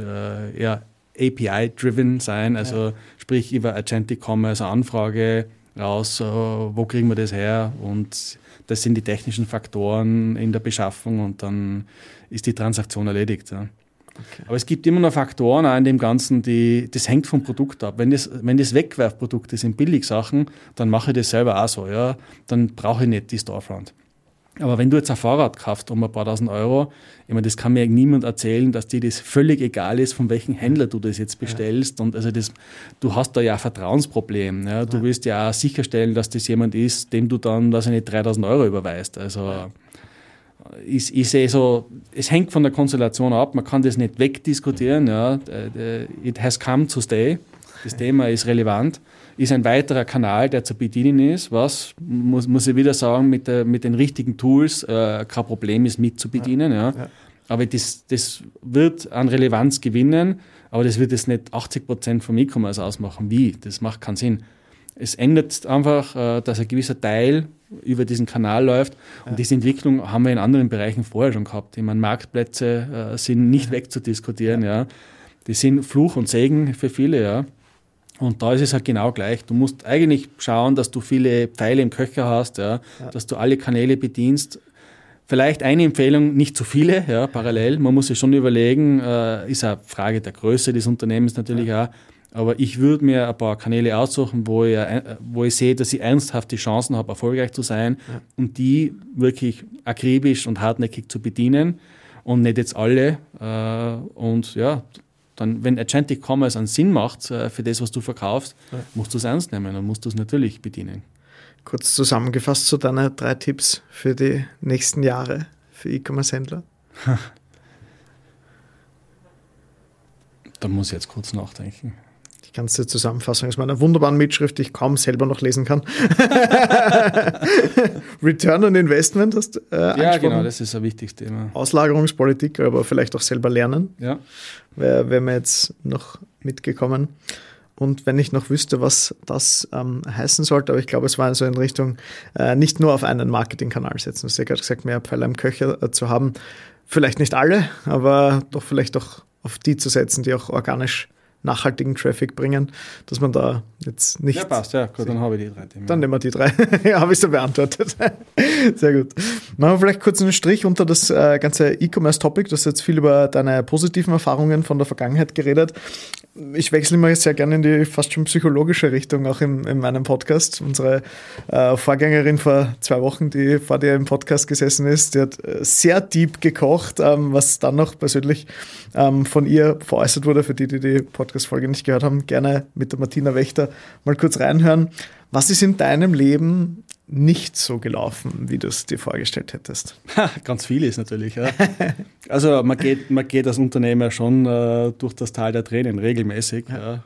API-driven sein, also sprich über Agentic Commerce, Anfrage raus, wo kriegen wir das her, und das sind die technischen Faktoren in der Beschaffung und dann ist die Transaktion erledigt. Ja. Okay. Aber es gibt immer noch Faktoren auch in dem Ganzen, das hängt vom Produkt ab. Wenn das Wegwerfprodukte sind, Billigsachen, dann mache ich das selber auch so. Ja. Dann brauche ich nicht die Storefront. Aber wenn du jetzt ein Fahrrad kaufst um ein paar tausend Euro, ich meine, das kann mir niemand erzählen, dass dir das völlig egal ist, von welchem Händler du das jetzt bestellst. Und also du hast da ja ein Vertrauensproblem. Ja. Du willst ja auch sicherstellen, dass das jemand ist, dem du dann, weiß ich nicht, 3.000 Euro überweist. Also ich sehe so, es hängt von der Konstellation ab, man kann das nicht wegdiskutieren. Ja. It has come to stay. Das Thema ist relevant. Ist ein weiterer Kanal, der zu bedienen ist, was, muss ich wieder sagen, mit den richtigen Tools kein Problem ist, mit zu bedienen. Ja. Aber das wird an Relevanz gewinnen, aber das wird jetzt nicht 80% vom E-Commerce ausmachen. Wie? Das macht keinen Sinn. Es ändert einfach, dass ein gewisser Teil über diesen Kanal läuft, und diese Entwicklung haben wir in anderen Bereichen vorher schon gehabt. Ich meine, Marktplätze sind nicht wegzudiskutieren. Ja. Die sind Fluch und Segen für viele, ja. Und da ist es halt genau gleich. Du musst eigentlich schauen, dass du viele Pfeile im Köcher hast, dass du alle Kanäle bedienst. Vielleicht eine Empfehlung, nicht zu viele, parallel. Man muss sich schon überlegen, ist eine Frage der Größe des Unternehmens natürlich auch. Aber ich würde mir ein paar Kanäle aussuchen, wo ich sehe, dass ich ernsthaft die Chancen habe, erfolgreich zu sein, und die wirklich akribisch und hartnäckig zu bedienen und nicht jetzt alle. Und ja, dann, wenn Agentic Commerce einen Sinn macht für das, was du verkaufst, musst du es ernst nehmen und musst du es natürlich bedienen. Kurz zusammengefasst zu deine 3 Tipps für die nächsten Jahre für E-Commerce-Händler. Da muss ich jetzt kurz nachdenken. Die ganze Zusammenfassung ist meiner wunderbaren Mitschrift, die ich kaum selber noch lesen kann. Return on Investment hast du angesprochen. Ja, genau, das ist ein wichtiges Thema. Auslagerungspolitik, aber vielleicht auch selber lernen. Ja. Wäre mir jetzt noch mitgekommen. Und wenn ich noch wüsste, was das heißen sollte, aber ich glaube, es war so in Richtung nicht nur auf einen Marketingkanal setzen. Du hast ja gerade gesagt, mehr Pfeiler im Köcher zu haben. Vielleicht nicht alle, aber doch vielleicht auch auf die zu setzen, die auch organisch nachhaltigen Traffic bringen, dass man da jetzt nicht... Ja, passt, ja, gut, dann habe ich die 3 Themen. Dann nehmen wir die 3. Ja, habe ich so beantwortet. Sehr gut. Machen wir vielleicht kurz einen Strich unter das ganze E-Commerce-Topic. Du hast jetzt viel über deine positiven Erfahrungen von der Vergangenheit geredet. Ich wechsle mal sehr gerne in die fast schon psychologische Richtung, auch in meinem Podcast. Unsere Vorgängerin vor 2 Wochen, die vor dir im Podcast gesessen ist, die hat sehr deep gekocht, was dann noch persönlich von ihr veräußert wurde, für die die Podcast-Folge nicht gehört haben. Gerne mit der Martina Wächter mal kurz reinhören. Was ist in deinem Leben nicht so gelaufen, wie du es dir vorgestellt hättest? Ganz viel ist natürlich. Ja. Also man geht als Unternehmer schon durch das Tal der Tränen regelmäßig.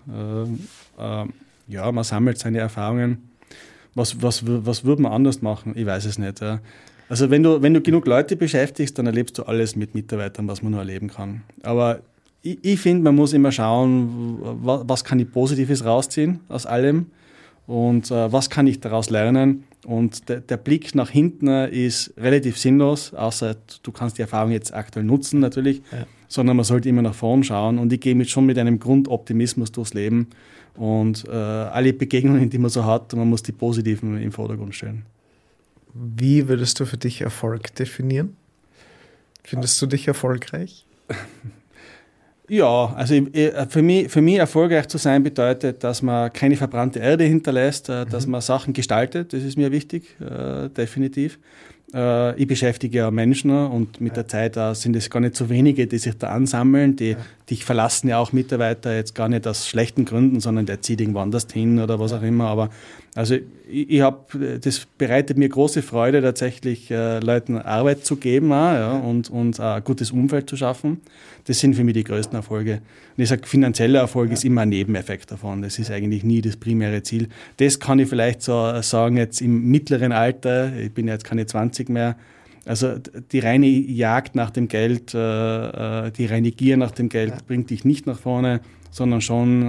Ja. Man sammelt seine Erfahrungen. Was würde man anders machen? Ich weiß es nicht. Ja. Also wenn du genug Leute beschäftigst, dann erlebst du alles mit Mitarbeitern, was man nur erleben kann. Aber ich finde, man muss immer schauen, was kann ich Positives rausziehen aus allem und was kann ich daraus lernen. Und der Blick nach hinten ist relativ sinnlos, außer du kannst die Erfahrung jetzt aktuell nutzen natürlich, sondern man sollte immer nach vorn schauen. Und ich gehe schon mit einem Grundoptimismus durchs Leben und alle Begegnungen, die man so hat, man muss die positiven im Vordergrund stellen. Wie würdest du für dich Erfolg definieren? Findest du dich erfolgreich? Ja, also für mich erfolgreich zu sein bedeutet, dass man keine verbrannte Erde hinterlässt, dass man Sachen gestaltet, das ist mir wichtig, definitiv. Ich beschäftige ja Menschen und mit der Zeit sind es gar nicht so wenige, die sich da ansammeln, die verlassen ja auch Mitarbeiter jetzt gar nicht aus schlechten Gründen, sondern der zieht irgendwo anders hin oder was auch immer. Aber also das bereitet mir große Freude, tatsächlich Leuten Arbeit zu geben und ein gutes Umfeld zu schaffen. Das sind für mich die größten Erfolge. Und ich sage, finanzieller Erfolg ist immer ein Nebeneffekt davon. Das ist eigentlich nie das primäre Ziel. Das kann ich vielleicht so sagen, jetzt im mittleren Alter, ich bin jetzt keine 20 mehr, also die reine Jagd nach dem Geld, die reine Gier nach dem Geld bringt dich nicht nach vorne, sondern schon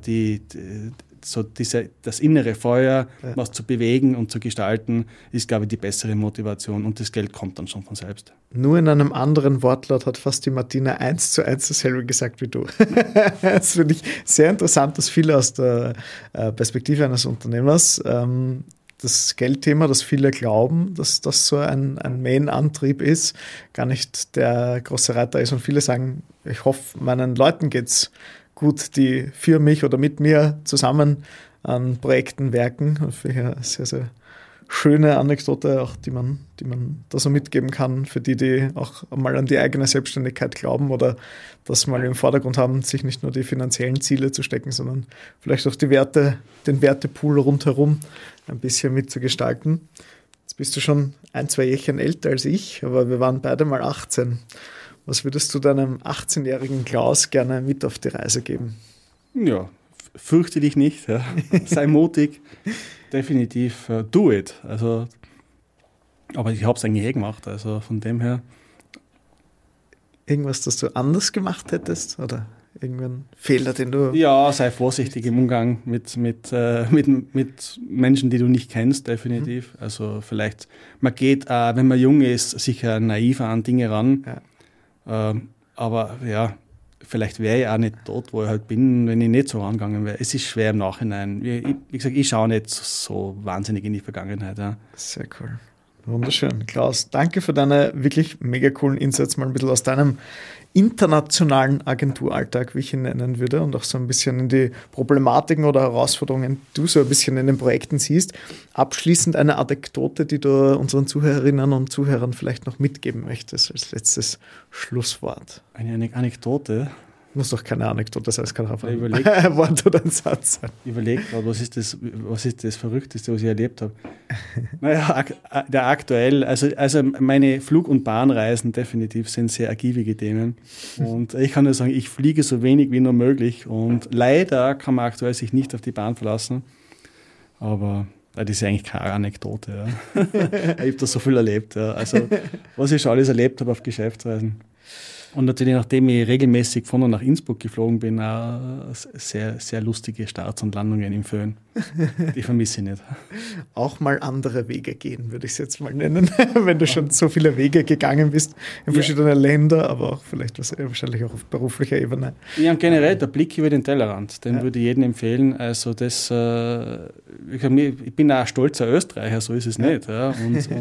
das innere Feuer, was zu bewegen und zu gestalten, ist, glaube ich, die bessere Motivation und das Geld kommt dann schon von selbst. Nur in einem anderen Wortlaut hat fast die Martina 1:1 dasselbe gesagt wie du. Das finde ich sehr interessant, dass viele aus der Perspektive eines Unternehmers das Geldthema, dass viele glauben, dass das so ein Main-Antrieb ist, gar nicht der große Reiter ist. Und viele sagen, ich hoffe, meinen Leuten geht's gut, die für mich oder mit mir zusammen an Projekten werken. Und für eine sehr, sehr schöne Anekdote, auch die man da so mitgeben kann, für die auch mal an die eigene Selbstständigkeit glauben oder das mal im Vordergrund haben, sich nicht nur die finanziellen Ziele zu stecken, sondern vielleicht auch den Wertepool rundherum ein bisschen mitzugestalten. Jetzt bist du schon 1-2 Jährchen älter als ich, aber wir waren beide mal 18. Was würdest du deinem 18-jährigen Klaus gerne mit auf die Reise geben? Ja, fürchte dich nicht. Ja. Sei mutig. Definitiv do it. Also, aber ich habe es eigentlich gemacht. Also von dem her. Irgendwas, das du anders gemacht hättest? Oder irgendein Fehler, den du... Ja, sei vorsichtig im Umgang mit Menschen, die du nicht kennst, definitiv. Also vielleicht, man geht, wenn man jung ist, sicher naiver an Dinge ran. Ja. Aber ja, vielleicht wäre ich auch nicht dort, wo ich halt bin, wenn ich nicht so rangegangen wäre. Es ist schwer im Nachhinein. Wie gesagt, ich schaue nicht so wahnsinnig in die Vergangenheit. Ja. Sehr cool. Wunderschön. Klaus, danke für deine wirklich mega coolen Insights, mal ein bisschen aus deinem internationalen Agenturalltag, wie ich ihn nennen würde, und auch so ein bisschen in die Problematiken oder Herausforderungen, die du so ein bisschen in den Projekten siehst. Abschließend eine Anekdote, die du unseren Zuhörerinnen und Zuhörern vielleicht noch mitgeben möchtest, als letztes Schlusswort. Eine Anekdote? Muss doch keine Anekdote sein, es kann auch ein Wort oder ein Satz sein. Ich überlege gerade, was ist das Verrückteste, was ich erlebt habe? Naja, aktuell, also meine Flug- und Bahnreisen definitiv sind sehr ergiebige Themen. Und ich kann nur sagen, ich fliege so wenig wie nur möglich. Und leider kann man aktuell sich nicht auf die Bahn verlassen. Aber das ist eigentlich keine Anekdote. Ja. Ich habe da so viel erlebt. Ja. Also, was ich schon alles erlebt habe auf Geschäftsreisen. Und natürlich, nachdem ich regelmäßig von und nach Innsbruck geflogen bin, auch sehr, sehr lustige Starts und Landungen im Föhn. Die vermisse ich nicht. Auch mal andere Wege gehen, würde ich es jetzt mal nennen, wenn du schon so viele Wege gegangen bist in verschiedene Länder, aber auch vielleicht wahrscheinlich auch auf beruflicher Ebene. Ja, und generell der Blick über den Tellerrand, den würde ich jedem empfehlen. Also das, ich bin auch ein stolzer Österreicher, so ist es nicht. Ja.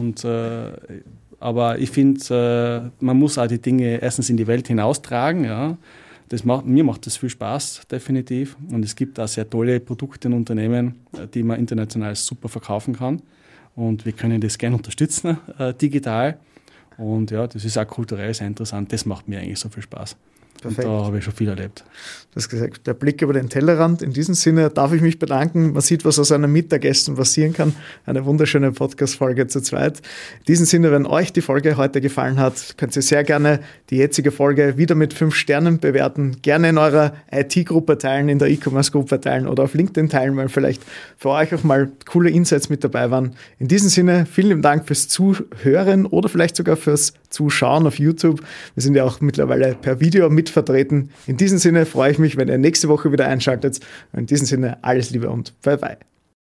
Aber ich finde, man muss auch die Dinge erstens in die Welt hinaustragen. Ja. Mir macht das viel Spaß, definitiv. Und es gibt auch sehr tolle Produkte und Unternehmen, die man international super verkaufen kann. Und wir können das gerne unterstützen, digital. Und ja, das ist auch kulturell sehr interessant. Das macht mir eigentlich so viel Spaß. Perfekt. Und da habe ich schon viel erlebt. Du hast gesagt, der Blick über den Tellerrand. In diesem Sinne darf ich mich bedanken. Man sieht, was aus einem Mittagessen passieren kann. Eine wunderschöne Podcast-Folge zu zweit. In diesem Sinne, wenn euch die Folge heute gefallen hat, könnt ihr sehr gerne die jetzige Folge wieder mit 5 Sternen bewerten. Gerne in eurer IT-Gruppe teilen, in der E-Commerce-Gruppe teilen oder auf LinkedIn teilen, weil vielleicht für euch auch mal coole Insights mit dabei waren. In diesem Sinne, vielen lieben Dank fürs Zuhören oder vielleicht sogar fürs Zuschauen auf YouTube. Wir sind ja auch mittlerweile per Video mitvertreten. In diesem Sinne freue ich mich, wenn ihr nächste Woche wieder einschaltet. In diesem Sinne alles Liebe und bye bye.